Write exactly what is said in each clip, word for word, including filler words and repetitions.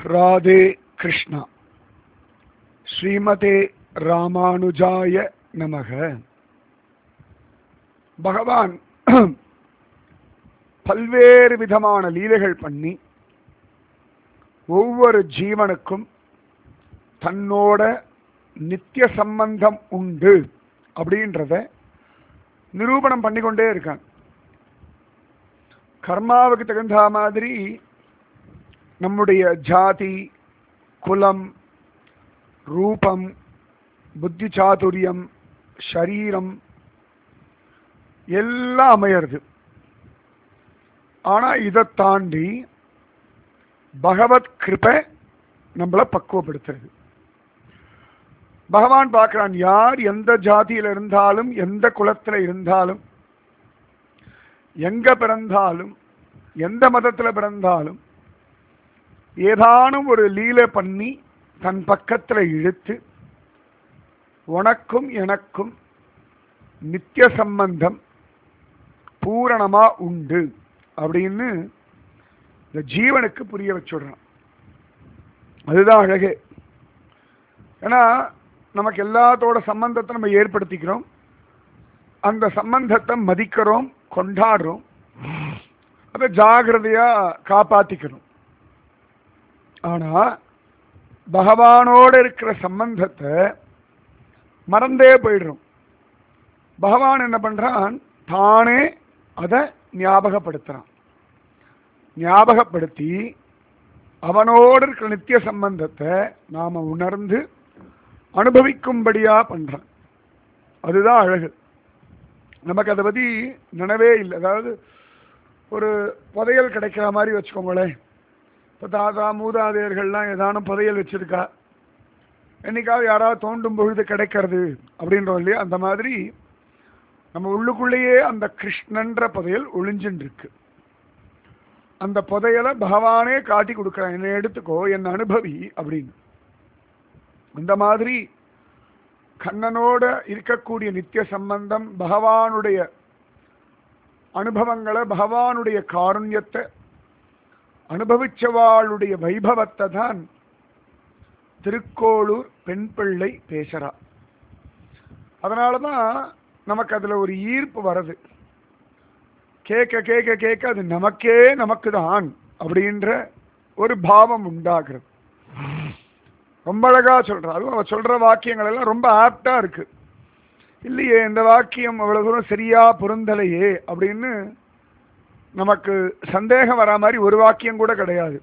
ராதே கிருஷ்ணா. ஸ்ரீமதே ராமானுஜாய நமக. பகவான் பல்வேறு விதமான லீலைகள் பண்ணி ஒவ்வொரு ஜீவனுக்கும் தன்னோட நித்திய சம்பந்தம் உண்டு அப்படின்றத நிரூபணம் பண்ணிக்கொண்டே இருக்கான். கர்மாவுக்கு தகுந்த மாதிரி நம்முடைய ஜாதி, குலம், ரூபம், புத்தி சாதுரியம், ஷரீரம் எல்லாம் அமையிறது. ஆனா இதை தாண்டி பகவத் கிருபை நம்மளை பக்குவப்படுத்துறது. பகவான் பார்க்கிறான், யார் எந்த ஜாதியில இருந்தாலும், எந்த குலத்துல இருந்தாலும், எங்க பிறந்தாலும், எந்த மதத்துல பிறந்தாலும், ஏதானும் ஒரு லீலை பண்ணி தன் பக்கத்துல இழுத்து உனக்கும் எனக்கும் நித்திய சம்பந்தம் பூரணமா உண்டு அப்படின்னு இந்த ஜீவனுக்கு புரிய வச்சுடுறான். அதுதான் அழகே. ஏன்னா நமக்கு எல்லாத்தோட சம்பந்தத்தை நம்ம ஏற்படுத்திக்கிறோம், அந்த சம்பந்தத்தை மதிக்கிறோம், கொண்டாடுறோம், அதை ஜாகிரதையா காப்பாத்திக்கணும். ஆனா பகவானோடு இருக்கிற சம்பந்தத்தை மறந்தே போயிடுறோம். பகவான் என்ன பண்றான், தானே அதை ஞாபகப்படுத்துறான். ஞாபகப்படுத்தி அவனோடு இருக்கிற நித்திய சம்பந்தத்தை நாம உணர்ந்து அனுபவிக்கும்படியா பண்றான். அதுதான் அழகு. நமக்கு அதை பத்தி நினைவே இல்லை. அதாவது ஒரு புதையல் கிடைக்கிற மாதிரி வச்சுக்கோங்களேன். இப்போ தாத்தா மூதாதையர்கள்லாம் ஏதானும் புதையல் வச்சிருக்கா, என்னைக்காவது யாராவது தோண்டும் பொழுது கிடைக்கிறது அப்படின்றோம் இல்லையா? அந்த மாதிரி நம்ம உள்ளுக்குள்ளேயே அந்த கிருஷ்ணன்ற புதையல் ஒளிஞ்சுன்னு இருக்கு. அந்த புதையலை பகவானே காட்டி கொடுக்குறான், என்னை எடுத்துக்கோ, என்னை அனுபவி அப்படின்னு. இந்த மாதிரி கண்ணனோட இருக்கக்கூடிய நித்திய சம்பந்தம், பகவானுடைய அனுபவங்களை, பகவானுடைய காருண்யத்தை அனுபவிச்சவாளுடைய வைபவத்தை தான் திருக்கோளூர் பெண் பிள்ளை பேசுறா. அதனாலதான் நமக்கு அதுல ஒரு ஈர்ப்பு வருது. கேட்க கேட்க கேட்க அது நமக்கே நமக்கு தான் அப்படின்ற ஒரு பாவம் உண்டாகிறது. ரொம்ப அழகா சொல்றா. அதுவும் அவ சொல்ற வாக்கியங்கள் எல்லாம் ரொம்ப ஆப்டா இருக்கு. இல்லையே இந்த வாக்கியம் அவ்வளவு தூரம் சரியா பொருந்தலையே அப்படின்னு நமக்கு சந்தேகம் வரா மாதிரி ஒரு வாக்கியம் கூட கிடையாது.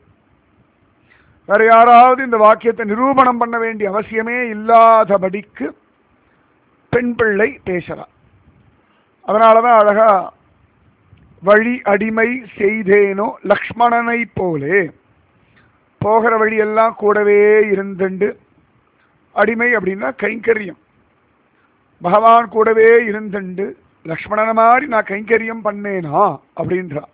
வேற யாராவது இந்த வாக்கியத்தை நிரூபணம் பண்ண வேண்டிய அவசியமே இல்லாதபடிக்கு பெண் பிள்ளை பேசலாம். அதனாலதான் அழகா வழி அடிமை செய்தேனோ லக்ஷ்மணனை போலே, போகிற வழியெல்லாம் கூடவே இருந்துண்டு, அடிமை அப்படின்னா கைங்கரியம், பகவான் கூடவே இருந்துண்டு லக்ஷ்மணன மாதிரி நான் கைங்கரியம் பண்ணேனா அப்படின்றா.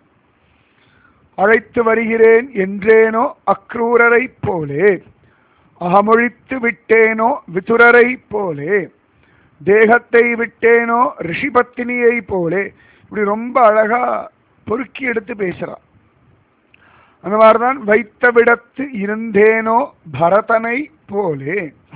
அழைத்து வருகிறேன் என்றேனோ அக்ரூரரை போலே, அகமொழித்து விட்டேனோ விதுரரை போலே, தேகத்தை விட்டேனோ ரிஷிபத்தினியை போலே, இப்படி ரொம்ப அழகா பொறுக்கி எடுத்து பேசுறா. அந்த மாதிரிதான் வைத்த விடத்து இருந்தேனோ பரதனை போலே,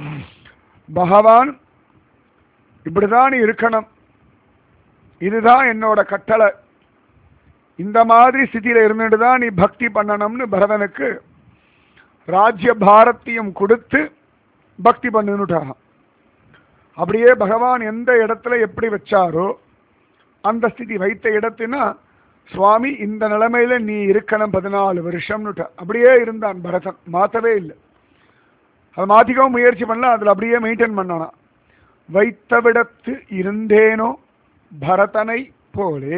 பகவான் இப்படிதான் இருக்கணும், இதுதான் என்னோட கட்டளை, இந்த மாதிரி ஸ்திதியில இருந்துட்டு தான் நீ பக்தி பண்ணணும்னு பரதனுக்கு ராஜ்ய பாரத்தியம் கொடுத்து பக்தி பண்ணுட்டாங்க. அப்படியே பகவான் எந்த இடத்துல எப்படி வச்சாரோ அந்த ஸ்திதி, வைத்த இடத்துனா சுவாமி இந்த நிலைமையில நீ இருக்கணும் பதினாலு வருஷம்னுட்டா. அப்படியே இருந்தான் பரதன், மாற்றவே இல்லை. அதை மாற்றிக்கவும் முயற்சி பண்ணல, அதில் அப்படியே மெயின்டைன் பண்ணானா. வைத்த விடத்து இருந்தேனோ பரதனை போலே.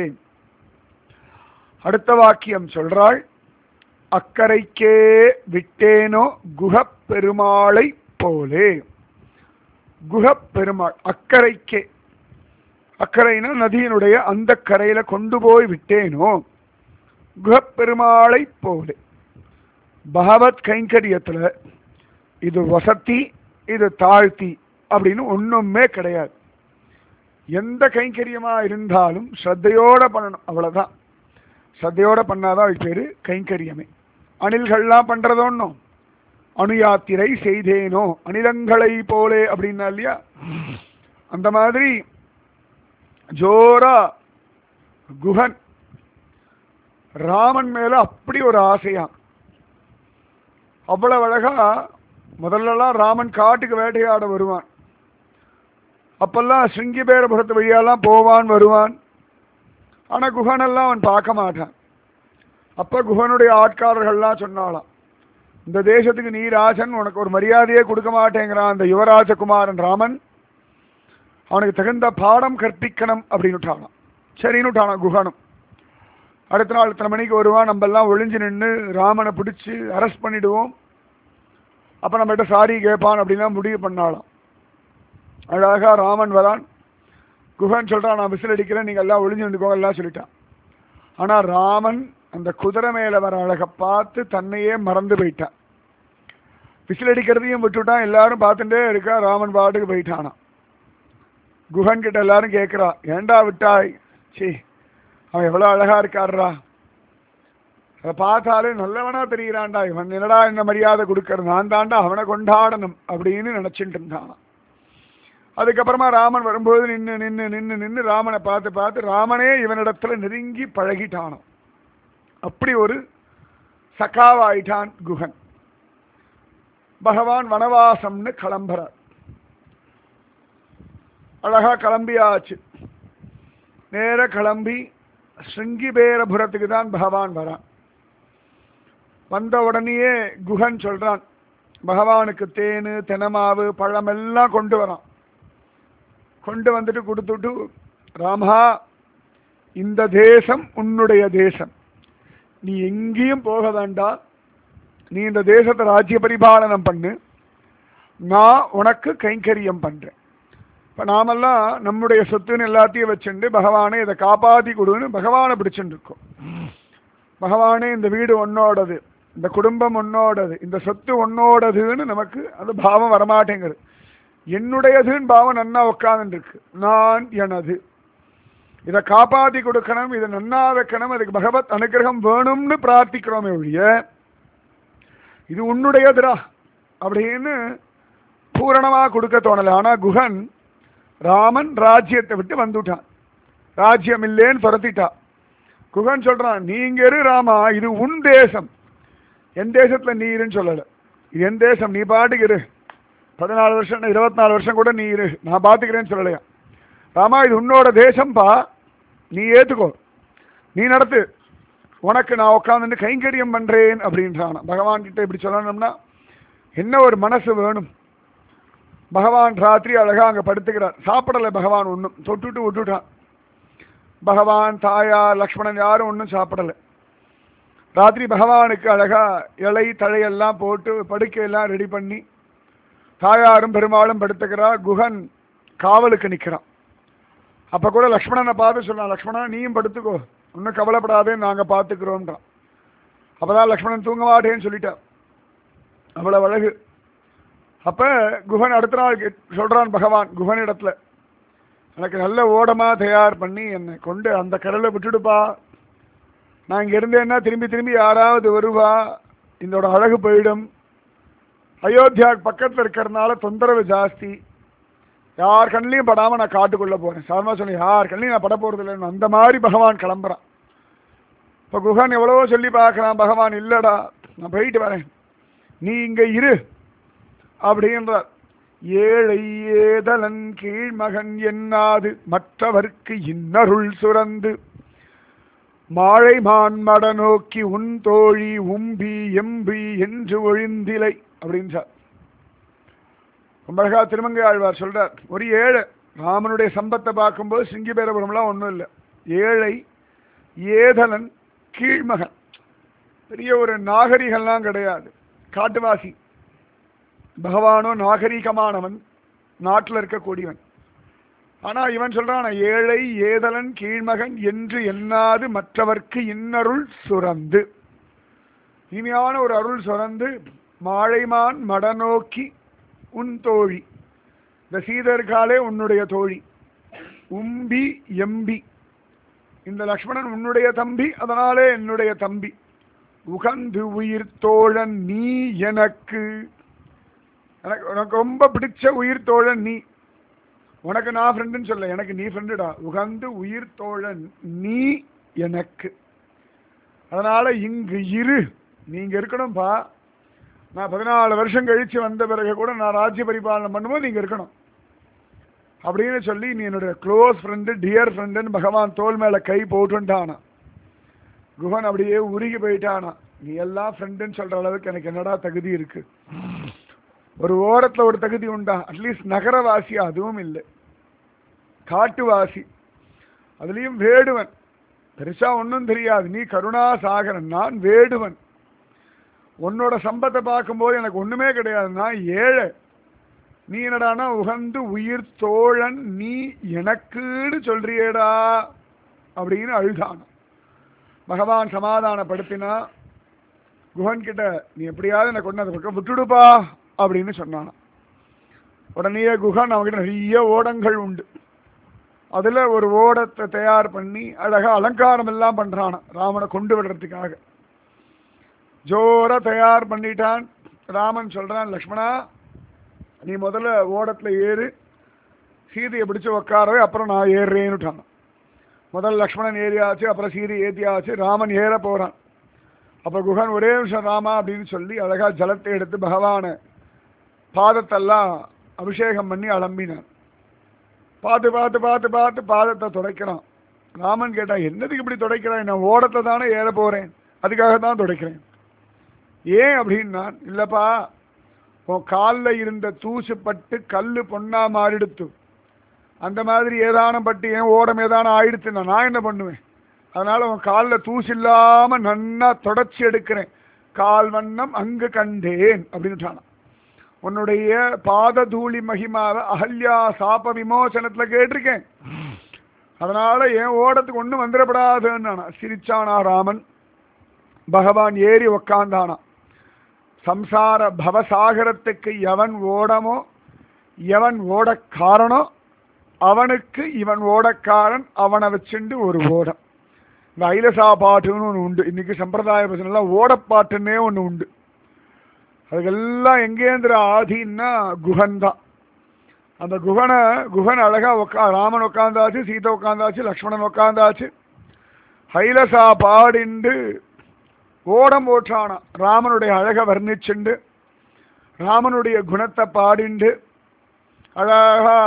அடுத்த வாக்கியம் சொல்றாள், அக்கரைக்கே விட்டேனோ குஹப் பெருமாளை போலே. குஹப் பெருமாள் அக்கரைக்கே, அக்கரைனா நதியினுடைய அந்த கரையில கொண்டு போய் விட்டேனோ குஹப் பெருமாளை போலே. பகவத் கைங்கரியத்துல இது வசதி, இது தாழ்த்தி அப்படின்னு ஒண்ணுமே கிடையாது. எந்த கைங்கரியமா இருந்தாலும் ஸ்ரத்தையோட பண்ணணும், அவ்வளவுதான். ஸ்ரத்தையோட பண்ணாதான் அது பேரு கைங்கரியமே. அணில்கள்லாம் பண்றது ஒன்றும், அணுயாத்திரை செய்தேனோ அனிலங்களை போலே அப்படின்னா இல்லையா, அந்த மாதிரி ஜோரா குஹன் ராமன் மேல அப்படி ஒரு ஆசையா. அவ்வளவு அழகா முதல்லலாம் ராமன் காட்டுக்கு வேட்டையாட வருவான். அப்பெல்லாம் சிங்கிபேரபுரத்து வழியெல்லாம் போவான் வருவான். ஆனா குஹனெல்லாம் அவன் பார்க்க மாட்டான். அப்ப குஹனுடைய ஆட்காரர்கள்லாம் சொன்னாலாம், இந்த தேசத்துக்கு நீ ராஜன், உனக்கு ஒரு மரியாதையே கொடுக்க மாட்டேங்கிறான் அந்த யுவராஜகுமாரன் ராமன், அவனுக்கு தகுந்த பாடம் கற்பிக்கணும் அப்படின்னு விட்டானான். சரின்னு விட்டானான் குஹனும். அடுத்த நாள் இத்தனை மணிக்கு வருவான், நம்ம எல்லாம் ஒளிஞ்சு நின்று ராமனை பிடிச்சி அரெஸ்ட் பண்ணிடுவோம், அப்போ நம்மகிட்ட சாரி கேட்பான் அப்படின்லாம் முடிவு பண்ணாலாம். அழகா ராமன் வரான். குஹன் சொல்கிறான், நான் விசில் அடிக்கிறேன், நீங்கள் எல்லாம் ஒளிஞ்சு நின்றுக்கோங்க எல்லாம் சொல்லிட்டான். ஆனால் ராமன் அந்த குதிரை மேலே வர அழகை பார்த்து தன்னையே மறந்து போயிட்டான். விசில் அடிக்கிறதையும் விட்டுட்டான். எல்லாரும் பார்த்துட்டே இருக்கா. ராமன் பாட்டுக்கு போயிட்டானா. குஹன் கிட்ட எல்லாரும் கேட்குறா, ஏண்டா விட்டாய்? சி, அவன் எவ்வளோ அழகா இருக்காருடா, அதை பார்த்தாலே நல்லவனா தெரிகிறான்டா, இவன் என்னடா இந்த மரியாதை கொடுக்கறது, நான் தாண்டா அவனை கொண்டாடணும் அப்படின்னு நினச்சிட்டு இருந்தானா. அதுக்கப்புறமா ராமன் வரும்போது நின்று நின்று நின்று நின்று ராமனை பார்த்து பார்த்து ராமனே இவனிடத்துல நெருங்கி பழகிட்டானோ. அப்படி ஒரு சகாவாயிட்டான் குஹன். பகவான் வனவாசம்னு கிளம்புறார். அழகா கிளம்பியாச்சு. நேர கிளம்பி ஸ்ருங்கிபேரபுரத்துக்கு தான் பகவான் வரான். வந்த உடனேயே குஹன் சொல்றான், பகவானுக்கு தேனு தெனமாவு பழம் எல்லாம் கொண்டு வரான். கொண்டு வந்துட்டு கொடுத்துட்டு, ராமா, இந்த தேசம் உன்னுடைய தேசம், நீ எங்கேயும் போக வேண்டாம், நீ இந்த தேசத்தை ராஜ்ய பரிபாலனம் பண்ணு, நான் உனக்கு கைங்கரியம் பண்றேன். இப்போ நாமெல்லாம் நம்முடைய சொத்துன்னு எல்லாத்தையும் வச்சுட்டு பகவானே இதை காப்பாற்றி கொடுன்னு பகவானை பிடிச்சுட்டு இருக்கோம். பகவானே இந்த வீடு உன்னோடது, இந்த குடும்பம் உன்னோடது, இந்த சொத்து உன்னோடதுன்னு நமக்கு அந்த பாவம் வரமாட்டேங்குது. என்னுடையதுன்னு பாவம் நன்னா உட்காந்துருக்கு. நான் எனது, இதை காப்பாற்றி கொடுக்கணும், இதை நன்னா வைக்கணும், அதுக்கு பகவத் அனுகிரகம் வேணும்னு பிரார்த்திக்கிறோமே ஒழிய இது உன்னுடையதுரா அப்படின்னு பூரணமாக கொடுக்க தோணலை. ஆனால் குஹன் ராமன் ராஜ்யத்தை விட்டு வந்துட்டான். ராஜ்யம் இல்லேன்னு துரத்திட்டா. குஹன் சொல்றான், நீங்க இரு ராமா, இது உன் தேசம், என் தேசத்துல நீ இருன்னு சொல்லலை. இது என் தேசம், நீ பாட்டுக்கு இரு, பதினாலு வருஷம் இருபத்தி நாலு வருஷம் கூட நீ இரு, நான் பார்த்துக்கிறேன்னு சொல்லலையா. ராமா, இது உன்னோட தேசம்பா, நீ ஏத்துக்கோ, நீ நடத்து, உனக்கு நான் உட்காந்து கைங்கரியம் பண்றேன் அப்படின்றான். பகவான் கிட்ட இப்படி சொல்லணும்னா என்ன ஒரு மனசு வேணும். பகவான் ராத்திரி அழகா அங்க படுத்துக்கிறார். சாப்பிடலை பகவான், ஒன்றும் தொட்டுட்டு விட்டுட்டான். பகவான், தாயா, லக்ஷ்மணன் யாரும் ஒன்றும் சாப்பிடலை. ராத்திரி பகவானுக்கு அழகா இலை தழையெல்லாம் போட்டு படுக்கையெல்லாம் ரெடி பண்ணி தாயாரும் பெருமாளும் படுத்துக்கிறா. குஹன் காவலுக்கு நிற்கிறான். அப்போ கூட லக்ஷ்மணனை பார்த்து சொல்லலாம், லக்ஷ்மணா நீயும் படுத்துக்கோ, ஒன்றும் கவலைப்படாதே, நாங்கள் பார்த்துக்கிறோம்ன்றான். அப்போதான் லக்ஷ்மணன் தூங்க மாட்டேன்னு சொல்லிட்டான். அவ்வளவு அழகு. அப்போ குஹன் அடுத்த நாள் சொல்கிறான் பகவான் குஹன் இடத்துல, எனக்கு நல்ல ஓடமாக தயார் பண்ணி என்னை கொண்டு அந்த கடலை விட்டுடுப்பா, நான் இங்கே இருந்தேன்னா திரும்பி திரும்பி யாராவது வருவா, இதோட அழகு போயிடும், அயோத்தியா பக்கத்தில் இருக்கிறதுனால தொந்தரவு ஜாஸ்தி, யார் கண்ணிலையும் படாமல் நான் காட்டுக்குள்ளே போகிறேன். சாதாரணமாக சொன்னேன், யார் கண்ணிலையும் நான் பட போகிறது இல்லைன்னு. அந்த மாதிரி பகவான் கிளம்புறான். இப்போ குஹன் எவ்வளவோ சொல்லி பார்க்குறான். பகவான், இல்லைடா நான் போயிட்டு வரேன், நீ இங்கே இரு அப்படின்றார். ஏழை ஏதலன் கீழ்மகன் என்னாது மற்றவர்க்கு இன்னருள் சுரந்து மாழை மான்மட நோக்கி உன் தோழி உம்பி எம்பி என்று ஒழிந்திலை அப்படின்றார். ரொம்ப அழகா திருமங்கை ஆழ்வார் சொல்றார், ஒரு ஏழை ராமனுடைய சம்பத்தை பார்க்கும்போது சிங்கிபேரபுரம்லாம் ஒன்றும் இல்லை, ஏழை ஏதலன் கீழ்மகன், பெரிய ஒரு நாகரிகம்லாம் கிடையாது, காட்டுவாசி. பகவானோ நாகரிகமானவன், நாட்டில் இருக்கக்கூடியவன். ஆனால் இவன் சொல்றான், ஏழை ஏதலன் கீழ்மகன் என்று எண்ணாது மற்றவர்க்கு இன்னருள் சுரந்து, இனிமையான ஒரு அருள் சுரந்து மாழைமான் மடநோக்கி உன் தோழி, இந்த சீதர்காலே உன்னுடைய தோழி, உம்பி எம்பி, இந்த லக்ஷ்மணன் உன்னுடைய தம்பி, அதனாலே என்னுடைய தம்பி, உகந்து உயிர் தோழன் நீ எனக்கு. எனக்கு உனக்கு ரொம்ப பிடிச்ச உயிர் தோழன் நீ. உனக்கு நான் ஃப்ரெண்டுன்னு சொல்ல, எனக்கு நீ ஃப்ரெண்டுடா. உகந்து உயிர் தோழன் நீ எனக்கு. அதனால இங்கு இரு, நீங்க இருக்கணும்பா. நான் பதினாலு வருஷம் கழிச்சு வந்த பிறகு கூட நான் ராஜ்ய பரிபாலனை பண்ணும்போது நீங்க இருக்கணும் அப்படின்னு சொல்லி, நீ என்னுடைய க்ளோஸ் ஃப்ரெண்டு, டியர் ஃப்ரெண்டுன்னு பகவான் தோல் மேல கை போட்டுட்டானா. குகன் அப்படியே உருகி போயிட்டானா. நீ எல்லாம் ஃப்ரெண்டுன்னு சொல்ற அளவுக்கு எனக்கு என்னடா தகுதி இருக்கு? ஒரு ஓரத்துல ஒரு தகுதி உண்டா? அட்லீஸ்ட் நகரவாசி அதுவும் இல்லை, காட்டுவாசி, அதுலயும் வேடுவன். பெருசா ஒன்றும் தெரியாது. நீ கருணா சாகரன், நான் வேடுவன். உன்னோட சம்பத்தை பார்க்கும்போது எனக்கு ஒண்ணுமே கிடையாது, நான் ஏழை. நீ என்னடானா உகந்து உயிர் தோழன் நீ எனக்குன்னு சொல்றியேடா அப்படின்னு அழுதான. பகவான் சமாதானப்படுத்தினா. குகன் கிட்ட நீ எப்படியாவது எனக்கு கொண்டு அந்த பக்கம் விட்டுடுப்பா அப்படின்னு சொன்னான். உடனே குகன் அவன்கிட்ட நிறைய ஓடங்கள் உண்டு. அதுல ஒரு ஓடத்தை தயார் பண்ணி அழகா அலங்காரம் எல்லாம் பண்றான் ராமனை கொண்டு விடுறதுக்காக. ஜோரா தயார் பண்ணிட்டான். ராமன் சொல்றான், லக்ஷ்மணா நீ முதல்ல ஓடத்துல ஏறு, சீதையை பிடிச்சு உக்காரவே, அப்புறம் நான் ஏறுறேன்னுட்டான். முதல் லக்ஷ்மணன் ஏறியாச்சு, அப்புறம் சீதை ஏத்தியாச்சு, ராமன் ஏற போறான். அப்ப குகன் ஒரே நிமிஷம் ராமா அப்படின்னு சொல்லி அழகா ஜலத்தை எடுத்து பகவான பாதத்தெல்லாம் அபிஷேகம் பண்ணி அலம்பினான். பார்த்து பார்த்து பார்த்து பார்த்து பாதத்தை துடைக்கிறான். ராமன் கேட்டா, என்னதுக்கு இப்படி துடைக்கிறான்? நான் ஓடத்தை தானே ஏற போறேன், அதுக்காக தான் துடைக்கிறேன். ஏன் அப்படின்னா, இல்லப்பா உன் காலில் இருந்த தூசு பட்டு கல்லு பொண்ணா மாறிடுத்து, அந்த மாதிரி ஏதானம் பட்டு ஏன் ஓடம் ஏதானம் ஆயிடுத்துன்னா நான் என்ன பண்ணுவேன்? அதனால உன் காலில் தூசு இல்லாம நன்னா தொடச்சி எடுக்கிறேன். கால் வண்ணம் அங்கு கண்டேன் அப்படின்னுட்டானா. உன்னுடைய பாத தூளி மகிமாவை அகல்யா சாப விமோசனத்துல கேட்டிருக்கேன். அதனால என் ஓடத்துக்கு ஒன்றும் வந்துடப்படாதுன்னு சிரிச்சானா ராமன். பகவான் ஏறி உக்காந்தானா. சம்சார பவசாகரத்துக்கு எவன் ஓடமோ எவன் ஓடக்காரனோ அவனுக்கு இவன் ஓடக்காரன், அவனை வச்சுண்டு ஒரு ஓடம். இந்த ஐலசா பாட்டுன்னு ஒன்று உண்டு. இன்னைக்கு சம்பிரதாய பசங்கள்லாம் ஓடப்பாட்டுன்னே ஒன்று உண்டு. அதுக்கெல்லாம் எங்கேந்திர ஆதின்னா குகன் தான். அந்த குகனை குகன் அழகா உக்கா ராமன் உட்காந்தாச்சு, சீதை உட்காந்தாச்சு, லக்ஷ்மணன் உட்காந்தாச்சு. ஹைலசா பாடிண்டு ஓடம் ஓற்றானா. ராமனுடைய அழகை வர்ணிச்சுண்டு ராமனுடைய குணத்தை பாடிண்டு அழகா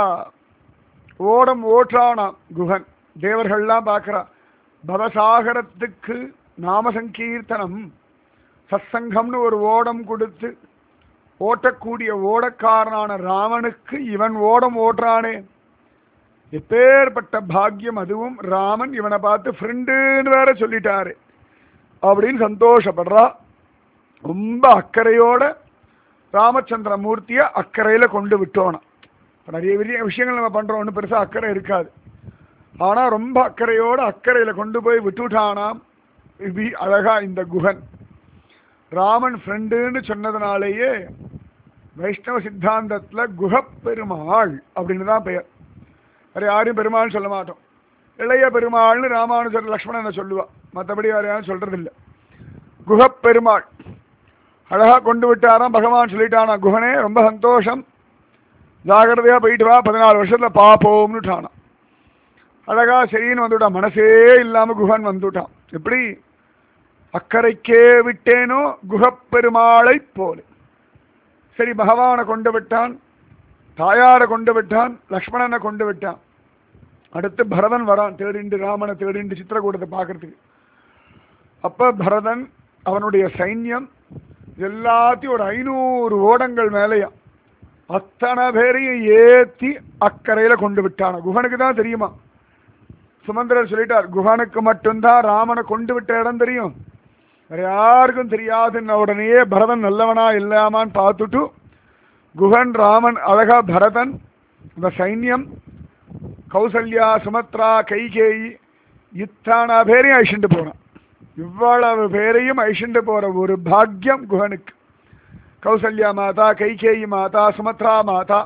ஓடம் ஓற்றானா குகன். தேவர்கள்லாம் பார்க்கிறா. பவசாகரத்துக்கு நாம சங்கீர்த்தனம் சத்சங்கம்னு ஒரு ஓடம் கொடுத்து ஓட்டக்கூடிய ஓடக்காரனான ராமனுக்கு இவன் ஓடம் ஓட்டுறானே, எப்பேற்பட்ட பாக்கியம். அதுவும் ராமன் இவனை பார்த்து ஃப்ரெண்டுன்னு வேற சொல்லிட்டாரு அப்படின்னு சந்தோஷப்படுறா. ரொம்ப அக்கறையோட ராமச்சந்திர மூர்த்தியை அக்கறையில கொண்டு விட்டோனா. நிறைய பெரிய விஷயங்கள் நம்ம பண்றோம், ஒன்றும் பெருசா அக்கறை இருக்காது. ஆனா ரொம்ப அக்கறையோட அக்கறையில கொண்டு போய் விட்டுட்டானாம். இது அழகா இந்த குகன் ராமன் ஃப்ரெண்டுன்னு சொன்னதுனாலேயே வைஷ்ணவ சித்தாந்தத்துல குகப்பெருமாள் அப்படின்னு தான் பெயர். வேற யாரையும் பெருமாள்னு சொல்ல மாட்டோம். இளைய பெருமாள்னு ராமானுஜர் லக்ஷ்மணனை சொல்லுவா, மற்றபடி வேற யாரும் சொல்றது இல்லை. குகப்பெருமாள் அழகா கொண்டு விட்டாராம். பகவான் சொல்லிட்டானா, குகனே ரொம்ப சந்தோஷம், ஜாகிரதையா போயிட்டு வா, பதினாலு வருஷத்துல பாப்போம்னுட்டானா. அழகா சரின்னு வந்துவிட்டான். மனசே இல்லாம குகன் வந்துட்டான். எப்படி அக்கறைக்கே விட்டேனோ குகப்பெருமாளை போல. சரி, பகவானை கொண்டு விட்டான், தாயாரை கொண்டு விட்டான், லக்ஷ்மணனை கொண்டு விட்டான். அடுத்து பரதன் வரான் தேடிண்டு, ராமனை தேடிண்டு சித்திரக்கூடத்தை பார்க்கறதுக்கு. அப்ப பரதன் அவனுடைய சைன்யம் எல்லாத்தையும் ஒரு ஐநூறு ஓடங்கள் மேலையா அத்தனை பேரையும் ஏத்தி அக்கறையில கொண்டு விட்டான. குகனுக்கு தான் தெரியுமா. சுமந்திரர் சொல்லிட்டார், குகனுக்கு மட்டும்தான் ராமனை கொண்டு விட்ட இடம் தெரியும், வேற யாருக்கும் தெரியாதுன்ன உடனேயே பரதன் நல்லவனா இல்லாமான்னு பார்த்துட்டு குகன் ராமன் அழகா பரதன் இந்த சைன்யம் கௌசல்யா சுமத்ரா கைகேயி இத்தனை பேரையும் அழிச்சுட்டு போனான். இவ்வளவு பேரையும் அழிச்சுட்டு போற ஒரு பாக்கியம் குகனுக்கு. கௌசல்யா மாதா, கைகேயி மாதா, சுமத்ரா மாதா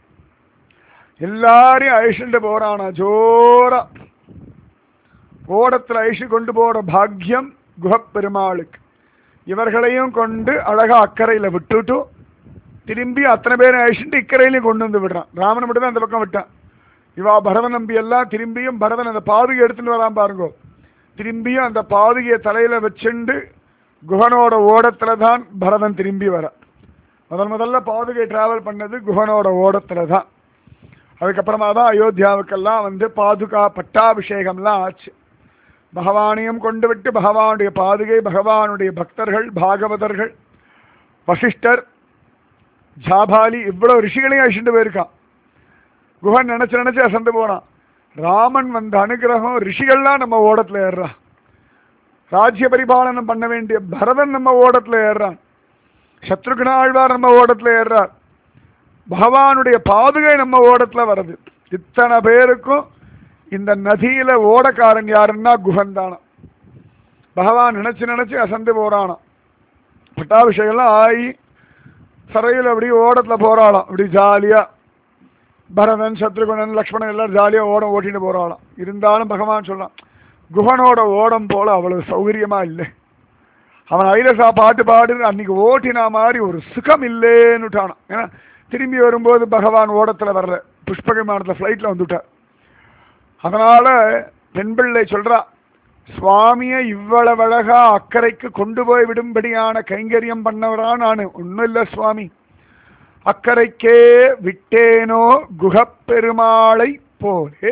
எல்லாரையும் அழிச்சுட்டு போறானா. ஜோரா ஓடத்துல அழிச்சு கொண்டு போற பாக்கியம் குகப்பெருமாளுக்கு. இவர்களையும் கொண்டு அழகா அக்கறையில் விட்டுட்டு திரும்பி அத்தனை பேரும் அழிச்சுட்டு இக்கரையிலையும் கொண்டு வந்து விடுறான். ராமனை மட்டும் தான் அந்த பக்கம் விட்டான். இவா பரதன் நம்பி எல்லாம் திரும்பியும் பரதன் அந்த பாதுகை எடுத்துட்டு வரான் பாருங்கோ. திரும்பியும் அந்த பாதுகையை தலையில வச்சுண்டு குஹனோட ஓடத்துல தான் பரதன் திரும்பி வர. முதல் முதல்ல பாதுகை டிராவல் பண்ணது குஹனோட ஓடத்துல தான். அதுக்கப்புறமா தான் அயோத்தியாவுக்கெல்லாம் வந்து பாதுகா பட்டாபிஷேகம்லாம் ஆச்சு. பகவானையும் கொண்டு விட்டு பகவானுடைய பாதுகை, பகவானுடைய பக்தர்கள், பாகவதர்கள், வசிஷ்டர், ஜாபாலி, இவ்வளவு ரிஷிகளையும் அழிச்சுட்டு போயிருக்கான். குஹன் நினைச்சு நினைச்சு அசந்து போனான். ராமன் வந்த அனுகிரகம், ரிஷிகள்லாம் நம்ம ஓடத்துல ஏறுறான். ராஜ்ய பரிபாலனம் பண்ண வேண்டிய பரதன் நம்ம ஓடத்துல ஏறுறான். சத்ருக்ன ஆழ்வார் நம்ம ஓடத்துல ஏறுறார். பகவானுடைய பாதுகை நம்ம ஓடத்துல வருது. இத்தனை பேருக்கும் இந்த நதியில ஓடக்காரன் யாருன்னா குஹன் தானா. பகவான் நினைச்சு நினைச்சு அசந்து போறானா. பட்டாபிஷேகம்லாம் ஆகி சரையில் அப்படி ஓடத்துல போறாளாம். அப்படி ஜாலியா பரதன், சத்ருகுணன், லக்ஷ்மணன் எல்லாரும் ஜாலியா ஓடம் ஓட்டிட்டு போறாளாம். இருந்தாலும் பகவான் சொல்லலாம், குஹனோட ஓடம் போல அவ்வளவு சௌகரியமா இல்லை. அவன் ஐலசா பாட்டு பாடு அன்னைக்கு ஓட்டினா மாதிரி ஒரு சுகம் இல்லேன்னுட்டானான். ஏன்னா திரும்பி வரும்போது பகவான் ஓடத்துல வர்ற புஷ்ப விமானத்துல ஃப்ளைட்ல வந்துட்டார். அதனால பெண் பிள்ளை சொல்றா, சுவாமியை இவ்வளவு அழகா அக்கறைக்கு கொண்டு போய் விடும்படியான கைங்கரியம் பண்ணவரா நான். ஒன்றும் இல்லை சுவாமி, அக்கறைக்கே விட்டேனோ குஹப்பெருமாளை போலே.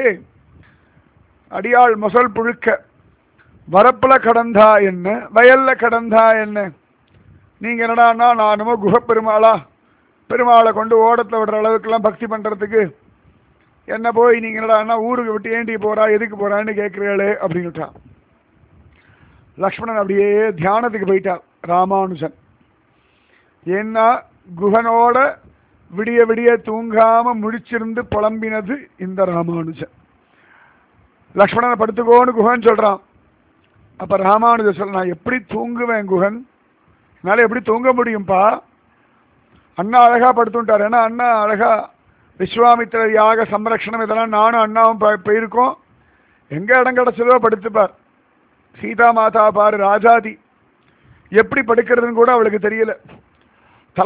அடியாள் மொசல் புழுக்க வரப்புல கடந்தா என்ன, வயல்ல கடந்தா என்ன. நீங்க என்னடான்னா நானுமோ குஹப்பெருமாளா, பெருமாளை கொண்டு ஓடத்துல விடுற அளவுக்குலாம் பக்தி பண்றதுக்கு என்ன போய் நீங்க என்னடான்னா ஊருக்கு விட்டு ஏண்டி போறா, எதுக்கு போறான்னு கேட்கிறீங்களே அப்படின்னுட்டான். லக்ஷ்மணன் அப்படியே தியானத்துக்கு போயிட்டார் ராமானுஜன். ஏன்னா குஹனோட விடிய விடிய தூங்காம முழிச்சிருந்து புலம்பினது இந்த ராமானுஜன். லக்ஷ்மணனை படுத்துக்கோன்னு குஹன் சொல்றான். அப்ப ராமானுஜன் சொல்ல, நான் எப்படி தூங்குவேன் குஹன், என்னால எப்படி தூங்க முடியும்பா. அண்ணா அழகா படுத்துட்டார். ஏன்னா அண்ணா அழகா விஸ்வாமித்திர யாக சம்ரக்ஷணம் இதெல்லாம் நானும் அண்ணாவும் போயிருக்கோம். எங்க இடம் கிடைச்சதோ படுத்துப்பார். சீதா மாதா பாரு ராஜாதி எப்படி படுக்கிறதுன்னு கூட அவளுக்கு தெரியல.